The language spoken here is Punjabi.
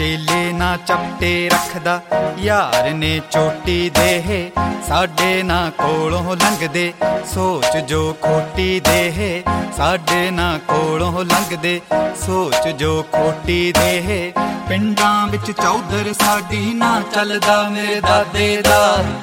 ਚੇਲੇ ਨਾ ਚਪਟੇ ਰੱਖਦਾ ਯਾਰ ਨੇ ਚੋਟੀ ਦੇ ਸਾਡੇ ਨਾ ਕੋਲੋਂ ਲੰਘਦੇ ਸੋਚ ਜੋ ਖੋਟੀ ਦੇ ਸਾਡੇ ਨਾ ਕੋਲੋਂ ਲੰਘਦੇ ਸੋਚ ਜੋ ਖੋਟੀ ਦੇ ਪਿੰਡਾਂ ਵਿੱਚ ਚੌਧਰ ਸਾਡੀ ਨਾ ਚੱਲਦਾ ਮੇਰੇ ਦਾਦੇ ਦਾ